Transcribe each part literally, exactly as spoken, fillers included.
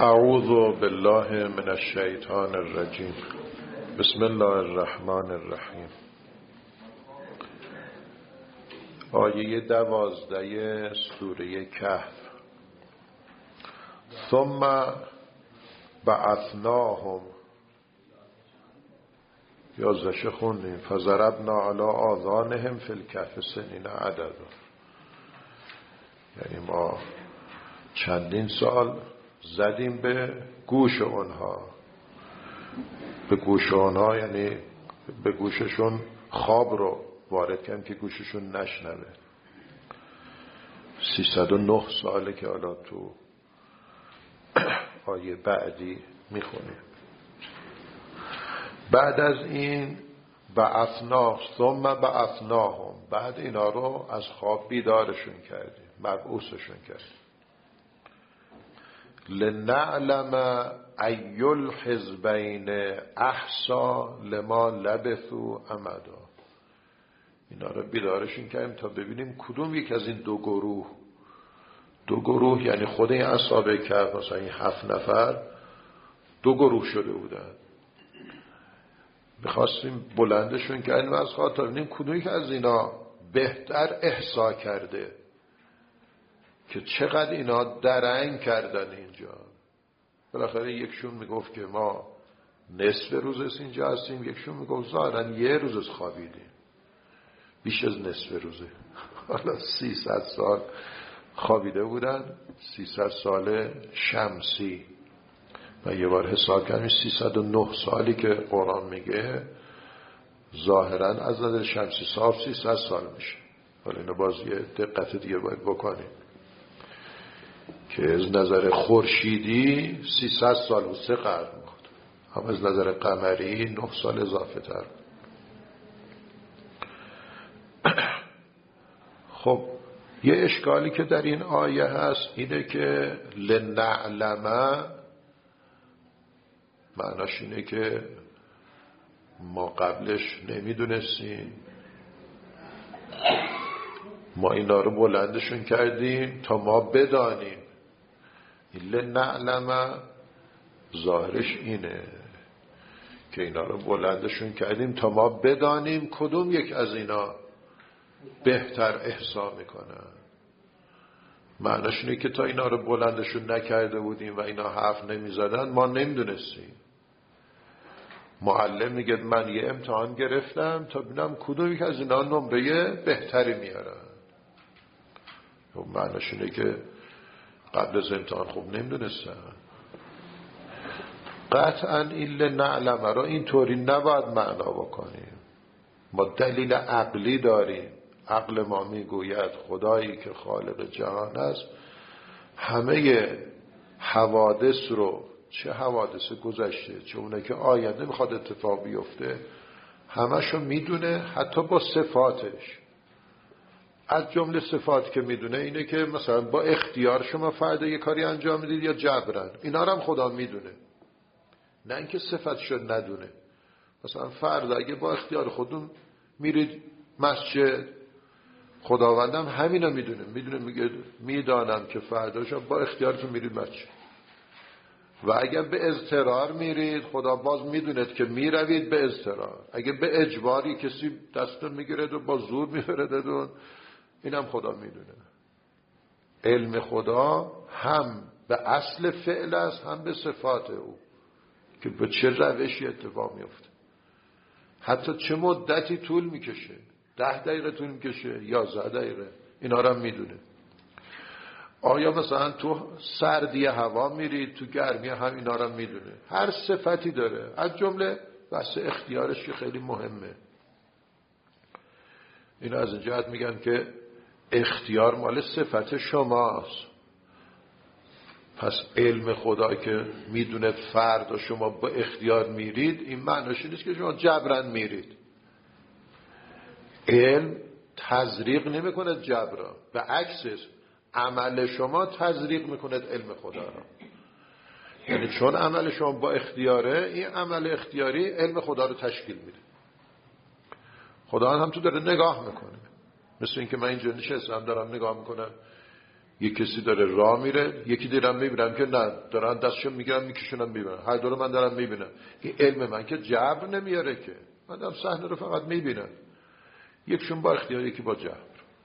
اعوذ بالله من الشیطان الرجیم. بسم الله الرحمن الرحیم. آیه دوازده سوره کهف. ثم بعثناهم، یازدهش خوندیم، فضربنا علی آذانهم فی الکهف سنین عددا. یعنی ما چندین سال زدیم به گوش اونها، به گوش اونها یعنی به گوششون خواب رو وارد کردیم که گوششون نشنوه. سیصد و نه ساله که حالا تو آیه بعدی میخونیم. بعد از این بعثنا ثم بعثناهم، بعد اینا رو از خواب بیدارشون کردیم، مبعوثشون کردیم. لنعلم ای الحزبین احصی لما لبثوا امدا. اینا رو بیدارشون کردیم تا ببینیم کدوم یک از این دو گروه دو گروه یعنی خود این اصحاب کهف، مثلا این هفت نفر دو گروه شده بودن، میخواستیم بلندشون کردیم از خواب تا ببینیم کدوم یک از اینا بهتر احصا کرده، که چقدر اینا درنگ کردن اینجا. بالاخره یکشون میگفت که ما نصف روز اینجا هستیم، یکشون میگفت ظاهرا یه روز خوابیدیم، بیش از نصف روزه. حالا سیصد سال خوابیده بودن، سیصد سال شمسی. و یه بار حساب کردیم سیصد و نه سالی که قرآن میگه ظاهرا از نظر شمسی صاف سیصد سال میشه. حالا اینو باز یه دقت دیگه باید بکنیم که از نظر خورشیدی سیصد سال و سه قرن بود، هم از نظر قمری نه سال اضافه تر. خب یه اشکالی که در این آیه هست اینه که لنعلم معناش اینه که ما قبلش نمیدونستیم، ما اینا رو بلندشون کردیم تا ما بدانیم. لنعلم ظاهرش اینه که اینا رو بلندشون کردیم تا ما بدانیم کدوم یک از اینا بهتر احسا میکنن. معناش اینه که تا اینا رو بلندشون نکرده بودیم و اینا حرف نمیزدن ما نمیدونستیم. معلم میگه من یه امتحان گرفتم تا ببینم کدوم یک از اینا نمره بهتری میارن. معناش اینه که قبل از امتحان خوب نمیدونستن. قطعا این لنعلم را اینطوری نباید معنا بکنیم. ما دلیل عقلی داریم. عقل ما میگوید خدایی که خالق جهان است همه حوادث رو، چه حوادث گذشته چه اونه که آینده میخواد اتفاق بیفته، همشو میدونه، حتی با صفاتش. از جمله صفات که میدونه اینه که مثلا با اختیار شما فردا یه کاری انجام میدید یا جبران، اینا رو هم خدا میدونه، نه اینکه صفتشو ندونه. مثلا فردا اگه با اختیار خودتون میرید مسجد، خداوندم همینا میدونه، میدونه میگه میدانم که فرداش با اختیارتون میرید مسجد. و اگر به اضطرار میرید خدا باز میدوند که میروید به اضطرار. اگه به اجباری کسی دستتون میگیرد و با زور میبردتون، اینم خدا میدونه. علم خدا هم به اصل فعل است هم به صفات او که به چه روشی اتفاق میفته، حتی چه مدتی طول میکشه، ده دقیقه طول میکشه یازده دقیقه، اینا رو هم میدونه. آیا مثلا تو سردی هوا میرید، تو گرمی هم اینا رو میدونه. هر صفتی داره، از جمله بحث اختیارش که خیلی مهمه. اینا از این جهت میگن که اختیار مال صفت شماست. پس علم خدا که میدونه فرد و شما با اختیار میرید، این معنیش نیست که شما جبران میرید. علم تزریق نمیکنه جبران، به عکسش عمل شما تزریق میکند علم خدا را. یعنی چون عمل شما با اختیاره، این عمل اختیاری علم خدا رو تشکیل میده. خدا هم تو داره نگاه میکنه. مثل اینکه من اینجا نشستم دارم نگاه میکنم یک کسی داره راه میره، یکی دیرم میبینم که نه دارن دستشو میگیرن میکشونن میبینن، هر دور من دارم میبینم. این علم من که جبر نمیاره که، من دارم صحنه رو فقط میبینم، یکشون با اختیار یکی با جبر.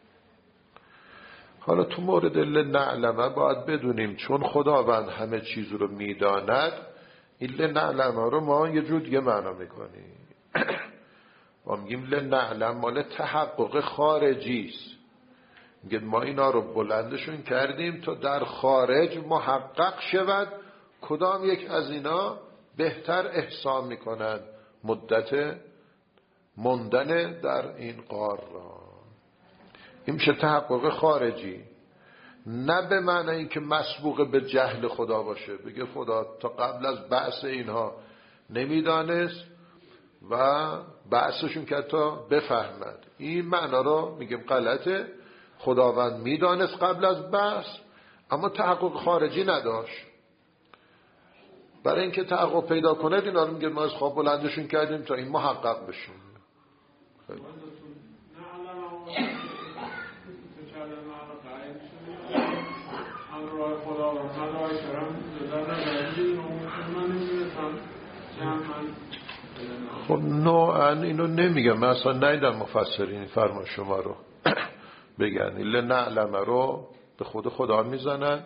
حالا تو مورد لنعلمه باید بدونیم چون خداوند همه چیز رو میداند، این لنعلمه رو ما یه جور دیگه معنا میکنیم. ما میگیم لنعلم مال تحقق خارجی است. میگه ما اینا رو بلندشون کردیم تا در خارج محقق شود کدام یک از اینا بهتر احسان میکنند مدت موندن در این غار را. این میشه تحقق خارجی، نه به معنی اینکه مسبوق به جهل خدا باشه، بگه خدا تا قبل از بعث اینها نمیدانست و بعثشون که تا بفهمد. این معنا رو میگیم غلطه. خداوند میدانست قبل از بعث اما تحقق خارجی نداشت. برای اینکه تحقق پیدا کنه اینا رو میگه ما از خواب بلندشون کردیم تا این محقق بشیم. خیلی خب نوعا اینو نمیگم، من اصلا نیدم مفسرین فرمان شما رو بگن الا نعلمه رو به خود خدا میزنن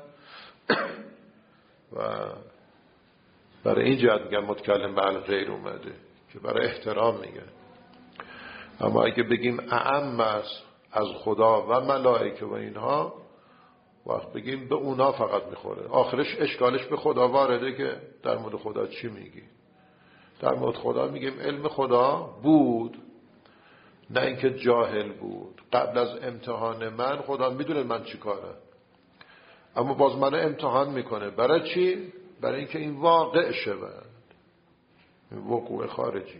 و برای این جهت میگن متکلم به غیر اومده که برای احترام میگن. اما اگه بگیم اعم است از خدا و ملائکه و اینها، وقت بگیم به اونا فقط میخوره. آخرش اشکالش به خدا وارده که در مورد خدا چی میگی؟ در مورد خدا میگیم علم خدا بود، نه اینکه جاهل بود. قبل از امتحان من خدا میدونه من چی کارم، اما باز منو امتحان میکنه. برای چی؟ برای اینکه این واقع شود، این وقوع خارجی.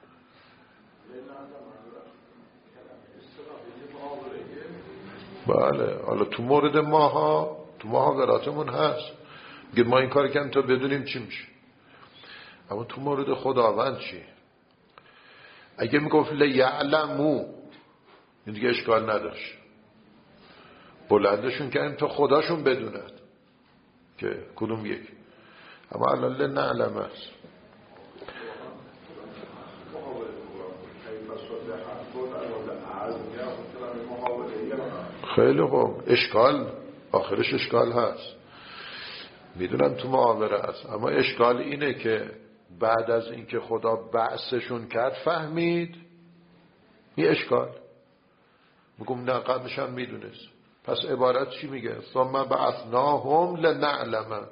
بله، حالا تو مورد ماها تو محاوراتمون هست، میگه ما این کار کردیم تا بدونیم چی میشه. اما تو مورد خداوند چی؟ اگه میگفت لیعلمو این دیگه اشکال نداشت، بلندشون کردیم تا خداشون بدوند که کدوم یک. اما الان لنعلم است. خیلی خوب، اشکال آخرش اشکال هست، میدونم تو محاوره است، اما اشکال اینه که بعد از اینکه خدا بعثشون کرد فهمید. این اشکال میگم نه قبلش هم میدونست. پس عبارت چی میگه؟ ثم بعثناهم لنعلم.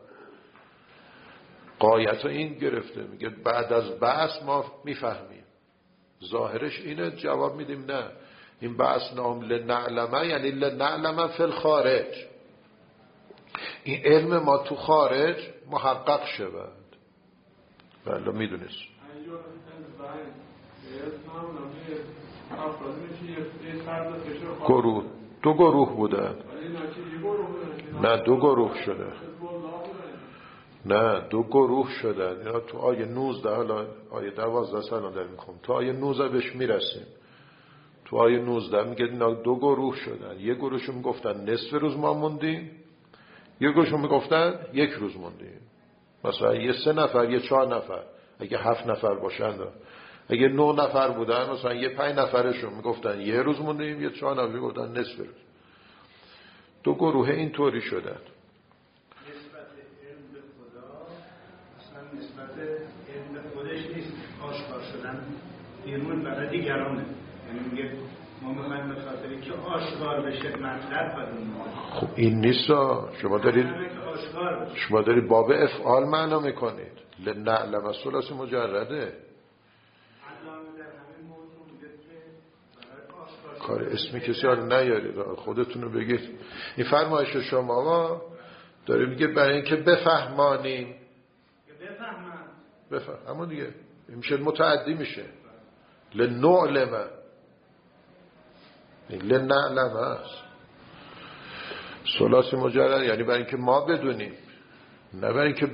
غایت این گرفته، میگه بعد از بعث ما میفهمیم. ظاهرش اینه، جواب میدیم نه، این بعثناهم لنعلم یعنی لنعلم فی الخارج، این علم ما تو خارج محقق شود. بله میدونست. گروه دو گروه بودن، نه دو گروه شده، نه دو گروه شدن. اینا تو آیه نوزده، حالا آیه دوازده سلام در میکنم، تو آیه نوزده بهش میرسیم. تو آیه نوزده میگه اینا دو گروه شدن. یه گروهشون میگفتن نصف روز ما موندیم، یه گروهشون میگفتن یک روز موندیم. مثلا یه سه نفر، یه چهار نفر، اگه هفت نفر باشن، اگه نه نفر بودن مثلا یه پنج نفرشون میگفتن یه روز موندیم، یه چهار نفر میگفتن نصف روز. دو گروه اینطوری شدن. نسبت علم به خدا اصلا نسبت علم به خودش نیست، آشکار شدن بیرون برای دیگرانه. یعنی میگه ما میخوایم به خاطری که آشکار بشه مطلب بدون. خب این نیست، شما دارید شما دارید باب افعال معنا میکنید. لنعلم از ثلاثی مجرده. کار اسمی کسی ها نیارید، خودتونو بگید. این فرمایش شما داره میگه برای اینکه بفهمانیم، بفهم اما دیگه این میشه متعدی میشه. لنعلم، لنعلم هست ثلاثی مجرد، یعنی برای اینکه ما بدونیم، نه برای اینکه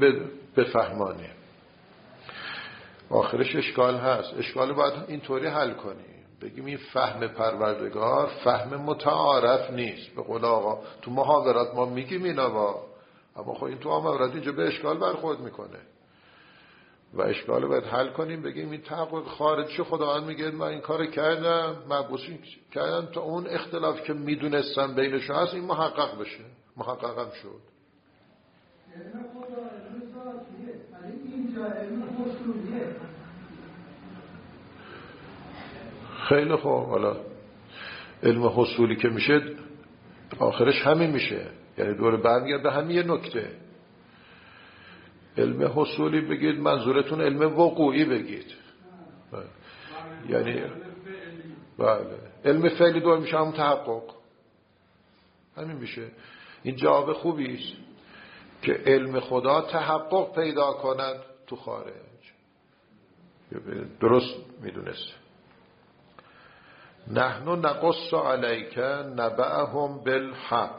بفهمانیم. آخرش اشکال هست. اشکال باید اینطوری حل کنیم. بگیم این فهم پروردگار فهم متعارف نیست. به قول آقا تو محاورات ما میگیم اینا با، اما خب این تو محاورات اینجا به اشکال برخورد میکنه و اشکال رو باید حل کنیم. بگیم این تحقق خارجی خداوند میگه من این کار کردم، مبعوثی کردم تا اون اختلاف که میدونستم بینشون هست این محقق بشه. محقق هم شد. خیلی خوب. حالا علم حصولی که میشه آخرش همین میشه، یعنی دوره برمیگرد به همین یه نکته. علم حصولی بگید منظورتون علم وقوعی بگید، یعنی بله علم فعلی دور میشه همون تحقق، همین میشه. این جواب خوبی است که علم خدا تحقق پیدا کند تو خارج. درست میدونست. نحن نقص علیک نبأهم بالحق.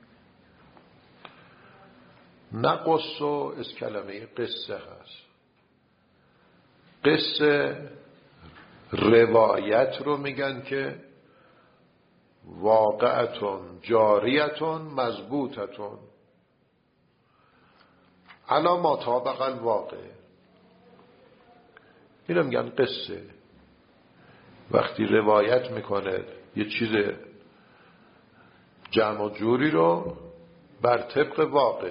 نقص از کلمه قصه هست. قصه روایت رو میگن که واقعتون جاریتون مضبوطتون علا ما طابق الواقع. اینو میگن قصه. وقتی روایت میکنه یه چیز جمع و جوری رو بر طبق واقع.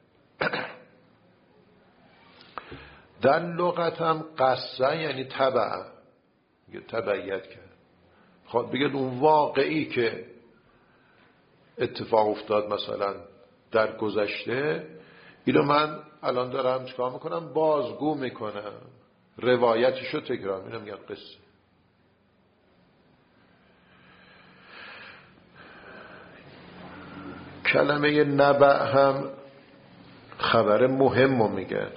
در لغت هم قصه یعنی تبع، تبعیت کرد. خب بگید اون واقعی که اتفاق افتاد مثلا در گذشته، اینو من الان دارم چیکار میکنم؟ بازگو میکنم، روایتشو تکرار. اینو میگن قصه. کلمه نبأ هم خبر مهم رو میگن،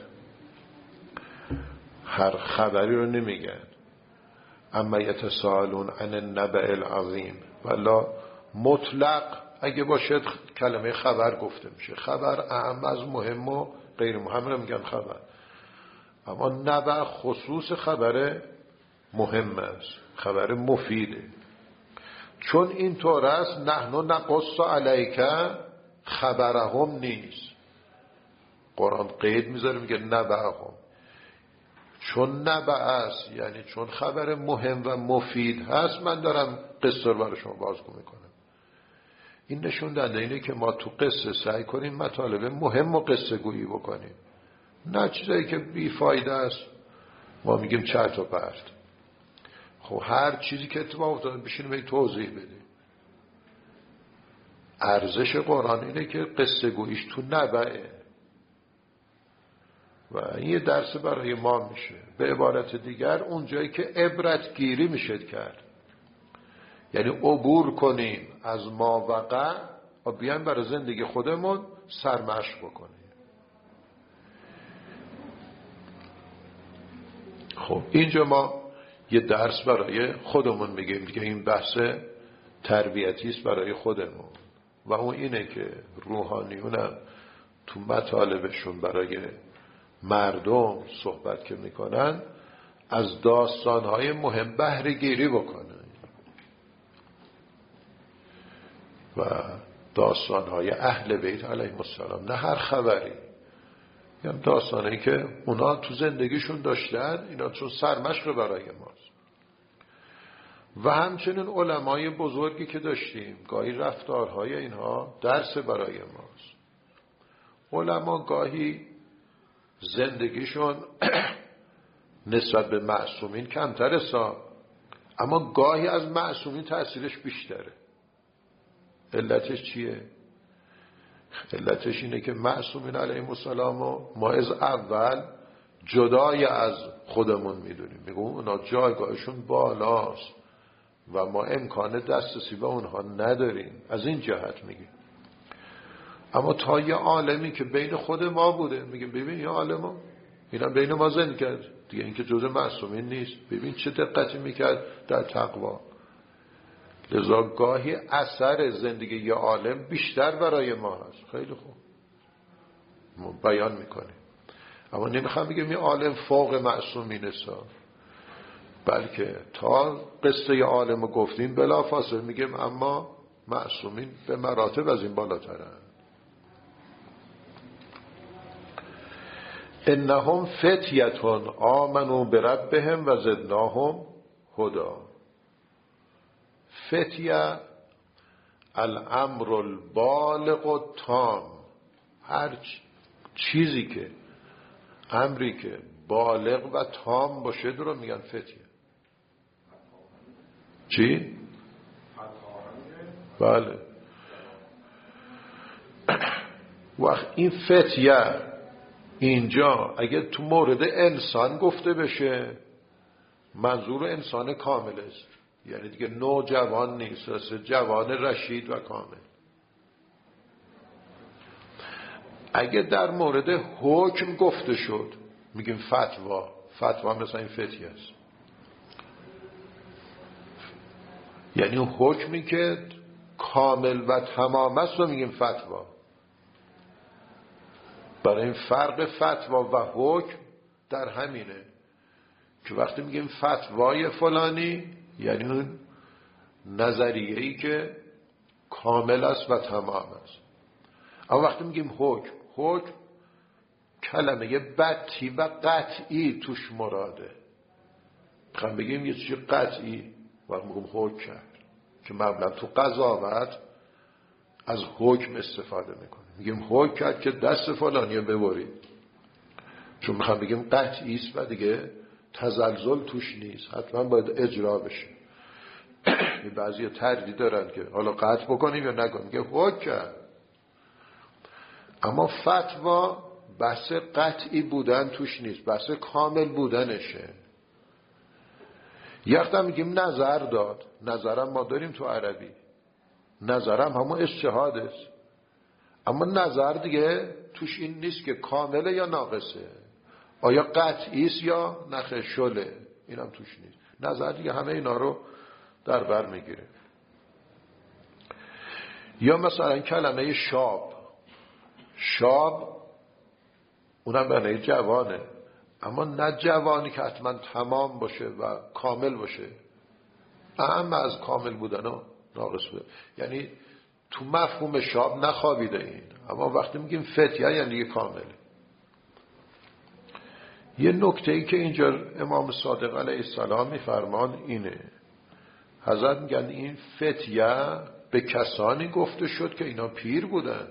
هر خبری رو نمیگن. اما یتساءلون عن النبأ العظیم. والا مطلق اگه باشه کلمه خبر گفته میشه. خبر اهم از مهم و غیر مهم رو میگن خبر. اما نبأ خصوص خبر مهم است، خبر مفیده. چون این طور است نحن نقص علیک خبرهم نیست. قرآن قید میذاره میگه نبأهم. چون نبأ است یعنی چون خبر مهم و مفید هست من دارم قصه رو برای شما بازگو میکنم. این نشون دهنده اینه که ما تو قصه سعی کنیم مطالب مهم و قصه گویی بکنیم، نه چیزایی که بی فایده است ما میگیم چرت و پرت. خب هر چیزی که اتفاق افتاده بشینیم این توضیح بدیم. ارزش قرآن اینه که قصه گوییش تو نبأه و این یه درس برای ما میشه. به عبارت دیگر اون جایی که عبرت گیری میشه کرد، یعنی عبور کنیم از ما وقع و بیایم برای زندگی خودمون سرمشق بکنیم. خب اینجا ما یه درس برای خودمون میگیم که این بحث تربیتی است برای خودمون و اون اینه که روحانیونم تو مطالبشون برای مردم صحبت که میکنن از داستانهای مهم بهره گیری بکنن و داستانهای اهل بیت علیهم السلام، نه هر خبری، یعنی داستانی که اونا تو زندگیشون داشتن، اینا چون سرمشق برای ماست. و همچنین علمای بزرگی که داشتیم گاهی رفتارهای اینها درس برای ماست. علما گاهی زندگیشون نسبت به معصومین کمتره سا، اما گاهی از معصومین تأثیرش بیشتره. علتش چیه؟ علتش اینه که معصومین علیهم السلام ما از اول جدای از خودمون میدونیم، میگم اونا جایگاهشون بالاست و ما امکان دسترسی به اونها نداریم، از این جهت میگیم. اما تا یه عالمی که بین خود ما بوده، میگیم ببین یه عالم اینا بین ما زندگی کرد دیگه، این که جزء معصومین نیست. ببین چه دقتی میکرد در تقوا. لذا گاهی اثر زندگی یه عالم بیشتر برای ما هست. خیلی خوب ما بیان میکنیم، اما نمیخوام بگیم یه عالم فوق معصومین است. بلکه تا قصه عالم رو گفتیم بلافاصله میگیم اما معصومین به مراتب از این بالاترن. انهم فتیتون آمنوا بربهم و زدناهم هدا. فتیه الامر البالغ التام، هر چیزی که امری که بالغ و تام باشه رو میگن فتیه. چی؟ بله. وقت این فتیه اینجا اگه تو مورد انسان گفته بشه منظور انسان کامل است، یعنی دیگه نوجوان نیست، است جوان رشید و کامل. اگه در مورد حکم گفته شد میگیم فتوا. فتوا مثلا این فتیه است، یعنی اون حکمی که کامل و تمام است رو میگیم فتوا. برای این فرق فتوا و حکم در همینه که وقتی میگیم فتوای فلانی یعنی اون نظریه‌ای که کامل است و تمام است. اما وقتی میگیم حکم، حکم کلمه بطی و قطعی توش مراده. میخوام بگیم یه چیز قطعی وقتی میگیم حکم کرد که معمولا تو قضاوت از حکم استفاده میکنه، میگیم حکم کرد که دست فلانیو ببرید، چون میخوام بگیم قطعی است و دیگه تزلزل توش نیست، حتما باید اجرا بشه. بعضی تردید دارن که حالا قطع بکنیم یا نکنیم، میگه حکم کرد. اما فتوا بحث قطعی بودن توش نیست، بحث کامل بودنشه. یک تا میگیم نظر داد، نظرم ما داریم تو عربی، نظرم همون اجتهاد است، اما نظر دیگه توش این نیست که کامله یا ناقصه، آیا قطعی است یا نخه شله، اینم توش نیست. نظر دیگه همه اینا رو در بر میگیره. یا مثلا کلمه شاب، شاب اونم معنی جوانه، اما نه جوانی که حتما تمام باشه و کامل باشه، اهم از کامل بودن و ناقص بودن، یعنی تو مفهوم شاب نخوابیده این. اما وقتی میگیم فتیه یعنی یه کامله. یه نکته ای که اینجا امام صادق علیه السلام میفرمان اینه، حضرت میگن این فتیه به کسانی گفته شد که اینا پیر بودن.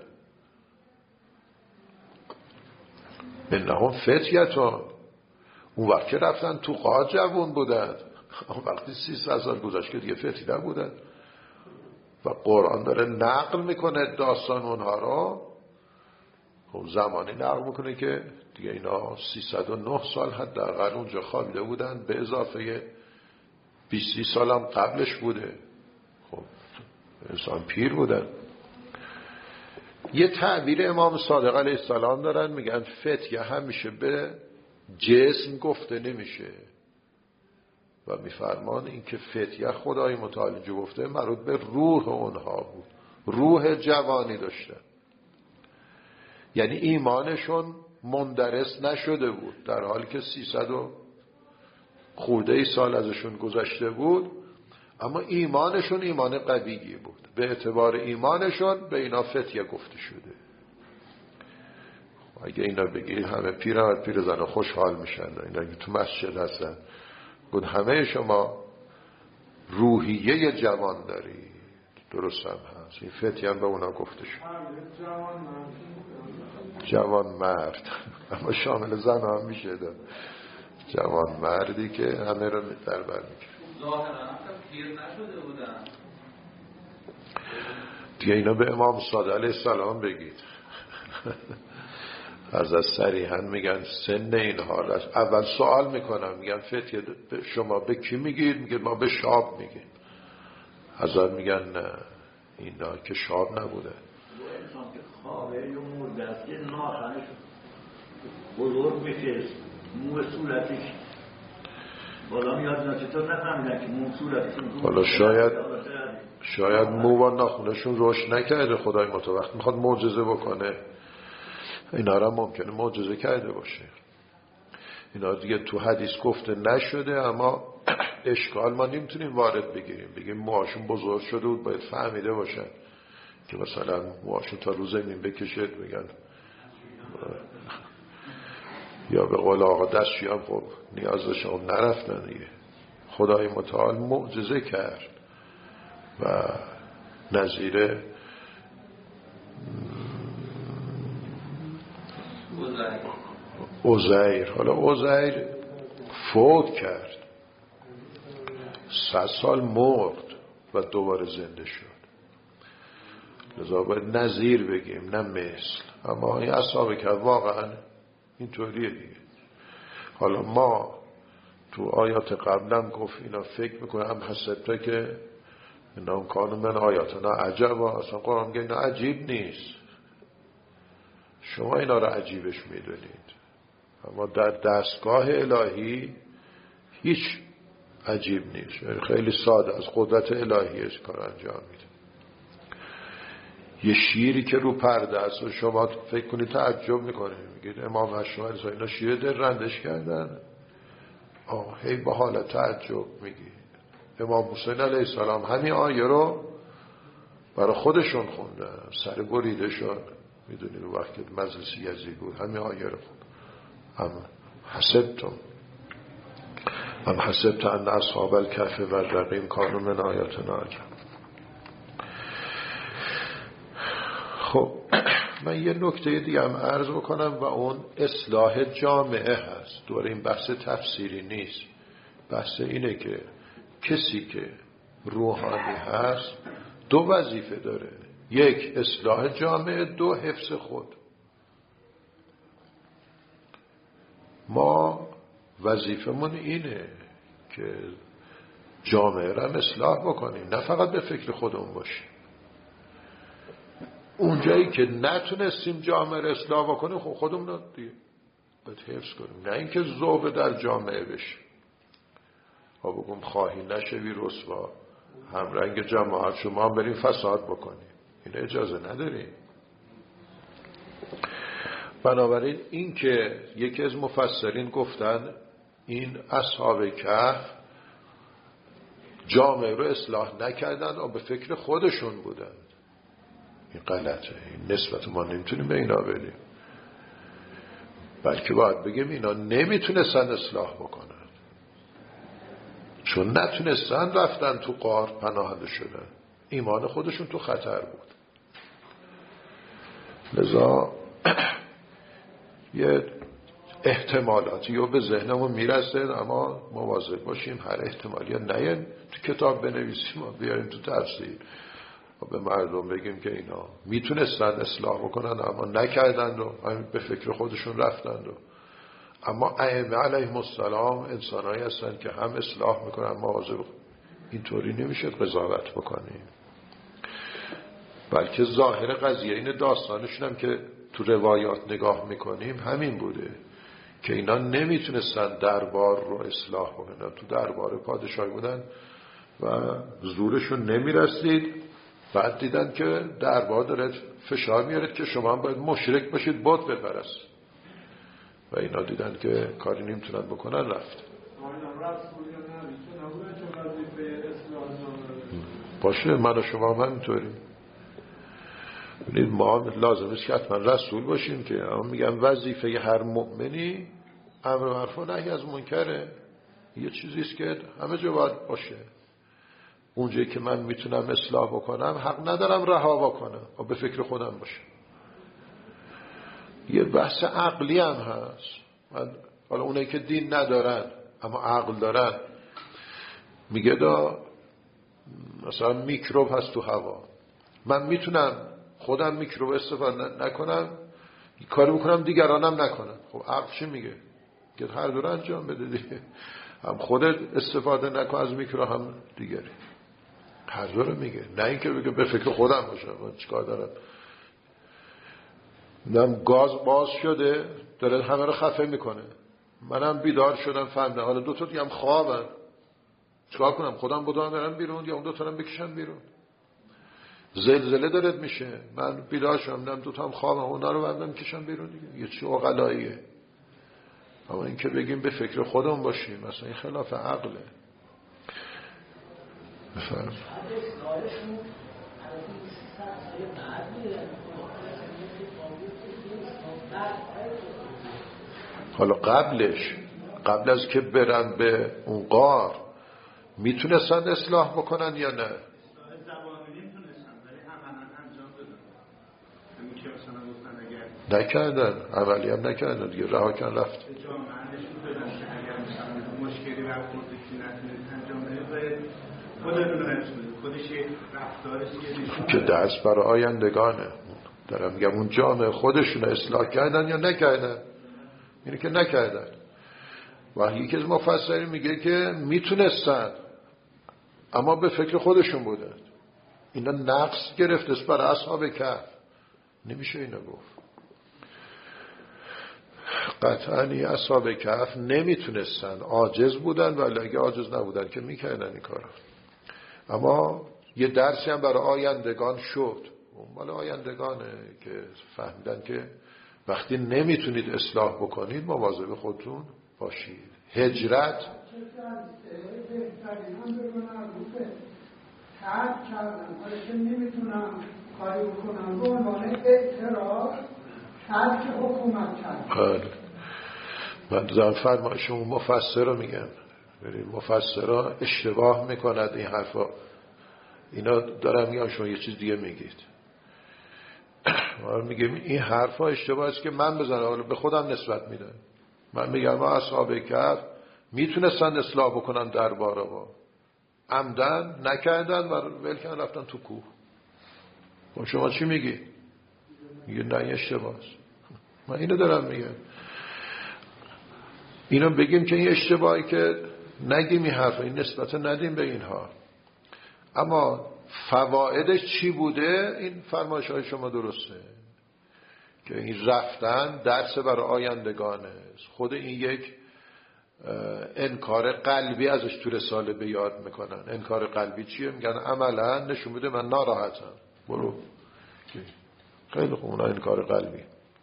انهم فتیتون، اون وقت که رفتن تو قاج جوون بودن، اون وقتی سیصد سال گذشت که دیگه فتیه نبودن. و قرآن داره نقل میکنه داستان اونها رو، خب زمانی نقل میکنه که دیگه اینا سیصد و نه سال حداقل اونجا خوابیده بودن، به اضافه بیست سال هم قبلش بوده. خب انسان پیر بودن. یه تعبیر امام صادق علیه السلام دارن، میگن فتیه همیشه به جسم گفته نمیشه و میفرمان این که فتیه خدای متعال اینجا گفته مربوط به روح اونها بود، روح جوانی داشته، یعنی ایمانشون مندرس نشده بود در حالی که سیصد و خورده ای سال ازشون گذشته بود، اما ایمانشون ایمان قویی بود، به اعتبار ایمانشون به اینا فتیه گفته شده. اگه اینا بگید همه پیرمرد پیر زن خوشحال میشن، اینا که تو مسجد هستن بود همه شما روحیه جوان دارید، درست هم هست، این فتیه هم به اونا گفته شد جوان مرد، اما شامل زن هم میشه داد، جوان مردی که همه رو در بر میگیره. ظاهرا هم پیر نشده بودن دیگه. اینا به امام صادق علیه السلام بگید. از از صریحا میگن سن اینها را اول سوال میکنم، میگن فتیه شما به کی میگید؟ میگه ما به شاب میگیم. حضرت میگن نه، اینا که شاب نبوده. انسان که خوابه یا مرده است که ناخنش بزرگ میشه، مو صورتش بالا میاد، نه چطور نفهمیدن که مو صورتشون حالا شاید شاید مو و ناخونشون روش نکرده خدای متوقت میخواد معجزه بکنه، اینا را ممکنه معجزه کرده باشه. اینا دیگه تو حدیث گفته نشده، اما اشکال ما نمیتونیم وارد بگیریم، بگیم موهاشون بزرگ شده بود باید فهمیده باشن که مثلا موهاشون تا رو زمین بکشد میگن، یا به قول آقا دستشویان خب نیاز داشتن اون نرفتن دیگه. خدای متعال معجزه کرد و نظیر عزیر، حالا عزیر فوت کرد، صد سال مرد و دوباره زنده شد، لذا باید نظیر بگیم نه مثل. اما این اصحاب که واقعا اینطوریه دیگه. حالا ما تو آیات قبلم گفت اینا فکر میکنم حسبته که اینا کانو من آیاتنا عجب، اصلا قرآن میگه اینا عجیب نیست، شما اینا رو عجیبش میدونید، اما در دستگاه الهی هیچ عجیب نیست، خیلی ساده از قدرت الهی از کار انجام میده. یه شیری که رو پرده است و شما فکر کنید تعجب میکنید، میگید امام هشتم علیه السلام اینا شیر در رندش کردن، آه هی با حالت تعجب میگی. امام حسین علیه السلام همین آیه رو برای خودشون خوندن، سر بریده شد، میدونید وقتی مجلس یزید بود همین آیه رو خوند، هم حسبتم هم حسبت ان اصحاب الکهف و الرقیم کانوا من آیاتنا عجب. خب من یه نکته دیگه هم عرض بکنم و اون اصلاح جامعه هست. دوباره این بحث تفسیری نیست، بحث اینه که کسی که روحانی هست دو وظیفه داره، یک اصلاح جامعه، دو حفظ خود. ما وظیفمون اینه که جامعه را اصلاح بکنیم، نه فقط به فکر خودمون باشیم. اونجایی که نتونستیم جامعه را اصلاح بکنیم خب خودمون رو دیگه باید حفظ کنیم، نه اینکه ذوب در جامعه بشیم. ها بگم خواهی نشوی رسوا، هم رنگ جماعت شما هم بریم فساد بکنیم، این اجازه نداریم. بنابراین این که یکی از مفسرین گفتن این اصحاب کهف جامعه رو اصلاح نکردن و به فکر خودشون بودن، این غلطه، این نسبت ما نمیتونیم به اینا بدیم، بلکه باید بگیم اینا نمیتونستن اصلاح بکنن، چون نتونستن رفتن تو غار پناهنده شدن، ایمان خودشون تو خطر بود. لذا یه احتمالاتی رو به ذهنمون میرسه، اما مواظب باشیم هر احتمالی ها نیایم تو کتاب بنویسیم و بیاریم تو تفسیر و به مردم بگیم که اینا میتونستن اصلاح بکنن اما نکردند و به فکر خودشون رفتند. و اما ائمه علیهم السلام انسانایی هستن که هم اصلاح میکنن، مواظب. اینطوری نمیشه قضاوت بکنیم، بلکه ظاهر قضیه این داستانشون هم که تو روایات نگاه میکنیم همین بوده که اینا نمیتونستن دربار رو اصلاح کنن، تو دربار پادشاهی بودن و زورشون نمیرسید. بعد دیدن که دربار داره فشار میارد که شما هم باید مشرک باشید، بت بپرست، و اینا دیدن که کاری نمیتونن بکنن، رفت. باشه من و شما هم همینطوریم. ما لازم است که حتما رسول باشیم که، اما میگم وظیفه هر مؤمنی امر معروف و نهی از منکره، یه چیزی است که همه جا باید باشه. اونجایی که من میتونم اصلاح بکنم حق ندارم رها بکنم و به فکر خودم باشم. یه بحث عقلی هم هست. من حالا اونایی که دین ندارن اما عقل دارن، میگه دا مثلا میکروب هست تو هوا، من میتونم خودم میکروب استفاده نکنم، کاری بکنم دیگرانم نکنن. خب عقل چی میگه؟ که هر دو رو انجام بده دیگه، هم خودت استفاده نکن از میکروب هم دیگری، هر دو رو میگه. نه اینکه بگه به فکر خودم باشم، من چیکار دارم. منم گاز باز شده داره همه رو خفه میکنه، منم بیدار شدم فهمیدم حالا دو تا دیگه هم خوابن، چیکار کنم؟ خودم بدوام برم بیرون یا اون دو تا رو بکشم بیرون؟ زلزله داره میشه، من بیدار شدم دیدم دو تا هم خوابن، اونا رو بردم کشم بیرون دیگه. یه چی عقلاییه. اما این که بگیم به فکر خودمون باشیم، مثلا این خلاف عقله. بفرم. حالا قبلش قبل از که برن به اون غار میتونستن اصلاح بکنن یا نه؟ نکردن، عملی هم نکردن دیگه، رها کردن رفت. که درس برای آیندگانه. دارم میگم اون جامعه خودشون اصلاح کردن یا نکردن؟ اینه که نکردن. و یکی از مفسرین میگه که میتونستن اما به فکر خودشون بودن. اینا نقص گرفت برای اصحاب کهف، نمیشه اینو گفت. قطعا این اصحاب کهف نمیتونستن، عاجز بودن، ولی اگه عاجز نبودن که میکردن این کارو. اما یه درسی هم برای آیندگان شد. اون مال آیندگانه که فهمیدن که وقتی نمیتونید اصلاح بکنید مواظب خودتون باشید. هجرت ترک کردن، حالا که نمیتونم کاری بکنم به عنوان اعتراض ترک حکومت کردن. من دارم فرمایش اون مفسر رو میگم. مفسر ها اشتباه میکند این حرفا. اینا دارم میگم شما یه چیز دیگه میگید. من میگم این حرفا اشتباه است که من بزنم، حالا به خودم نسبت میدم. من میگم ما اصحاب کهف میتونستن اصلاح بکنن درباره با عمدن نکردن و ولکن رفتن تو کوه. خب شما چی میگی؟ میگه نه اشتباه است. من اینو دارم میگم. اینو بگیم که این اشتباهی که نگیم این حرف، این نسبت ندیم به اینها. اما فوایدش چی بوده؟ این فرمایش های شما درسته که این رفتن درس برای آیندگانه. خود این یک انکار قلبی ازش تو رساله به یاد میکنن. انکار قلبی چیه؟ میگن عملا نشون میده من ناراحتم. برو خیلی خوب، اون انکار قلبی.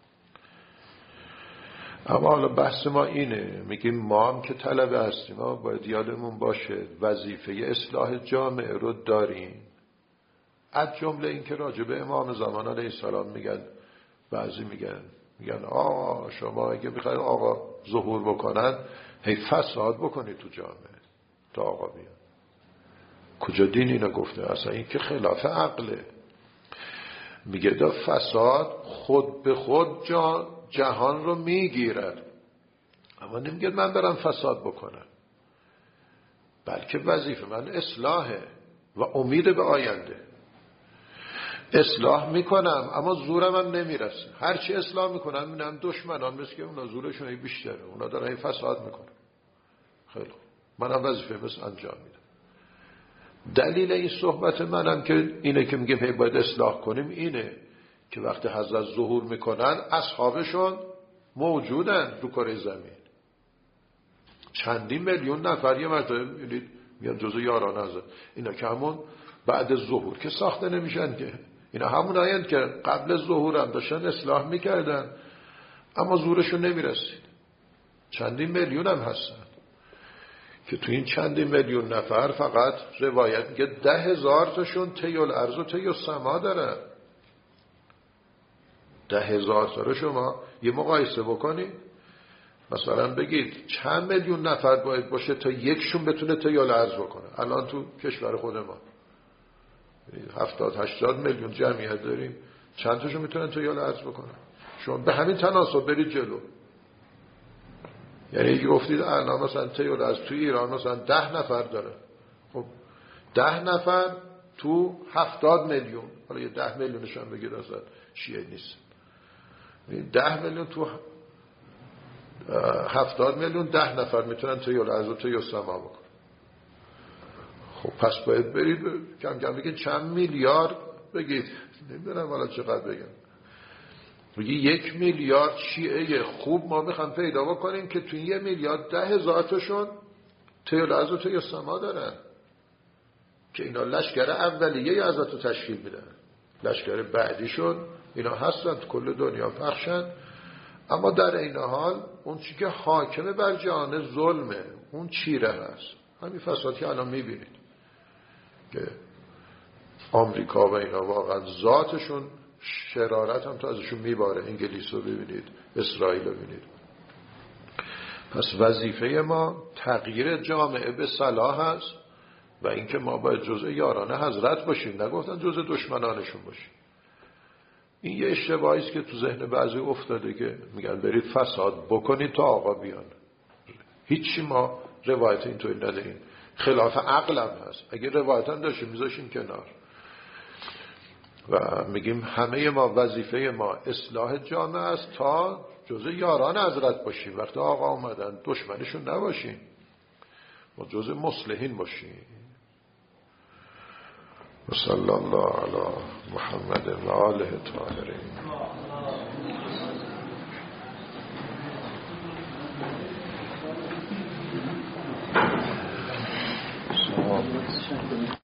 اما حالا بحث ما اینه، میگیم ما هم که طلبه هستیم، ما باید یادمون باشه وظیفه اصلاح جامعه رو داریم. از جمله این که راجع به امام زمان علیه السلام میگن، بعضی میگن میگن آقا شما اگه میخواید آقا ظهور بکنن هی فساد بکنید تو جامعه تا آقا بیان. کجا دین اینو گفته؟ اصلا این که خلاف عقله. میگه دا فساد خود به خود جا جهان رو میگیرد. اما نمیگه من برم فساد بکنم، بلکه وظیفه من اصلاحه و امید به آینده. اصلاح میکنم اما زورم هم نمیرسه. هرچی اصلاح میکنم میبینم دشمنان مثل که اونا زورشون بیشتره، اونا دارن فساد میکنن. خیلی خوب، منم وظیفه مثل انجام میدم. دلیل این صحبت منم که اینه که میگم هی باید اصلاح کنیم اینه که وقتی حضرت ظهور میکنن اصحابشون موجودن رو کره زمین. چندین میلیون نفر یه مرتبه میبینید میان جزو یاران حضرت. اینا که همون بعد ظهور که ساخته نمیشن که، اینا همون هایند که قبل ظهور هم داشتن اصلاح میکردن اما زورشون نمیرسید. چندین میلیون هم هستن که تو این چندین میلیون نفر فقط روایت میگه ده هزار تاشون طی الارض و طی السما دارن. ده هزار تا رو شما یه مقایسه بکنید، مثلا بگید چند میلیون نفر باید باشه تا یکشون بتونه طی الارض بکنه. الان تو کشور خود ما هفتاد هشتاد میلیون جمعیت داریم، چند تاشون میتونن طی الارض بکنن؟ شما به همین تناسب برید جلو. یعنی اگه گفتید الان مثلا طی الارض تو ایران مثلا ده نفر داره، خب ده نفر تو هفتاد میلیون، حالا یه ده میلیونش هم بگید اصلا شیعه نیست، ده میلیون تو هفتاد میلیون، ده نفر میتونن طی الارض و طی السما بکنن. خب پس باید برید کم کم بگید چند میلیارد بگید، نمیدونم حالا چقدر بگم، بگید یک میلیارد شیعه خوب ما میخوام پیدا بکنیم که توی یه میلیارد ده هزار تاشون طی الارض و طی السما دارن که اینا لشکر اولیه حضرت رو تشکیل میدن. لشکر بعدی شد اینا هستن تو کل دنیا پخشن، اما در این حال اون چی که حاکمه بر جهان ظلمه، اون چیره هست. همین فساد که الان میبینید که آمریکا و اینا واقعا ذاتشون شرارت هم تو ازشون میباره. انگلیس رو ببینید، اسرائیل رو ببینید. پس وظیفه ما تغییر جامعه به صلاح هست و اینکه ما باید جزء یاران حضرت باشیم، نگفتن جزء دشمنانشون باشیم. این یه اشتباهی است که تو ذهن بعضی افتاده که میگن برید فساد بکنید تا آقا بیان. هیچی ما روایت اینطوری نداریم، خلاف عقلم هست. اگه روایت هم داشتیم میذاشیم کنار و میگیم همه ما وظیفه ما اصلاح جامعه است تا جزء یاران حضرت باشیم. وقتی آقا اومدن دشمنشون نباشیم، ما جزء مصلحین باشیم. و صلی الله علی محمد و آله الطاهرین.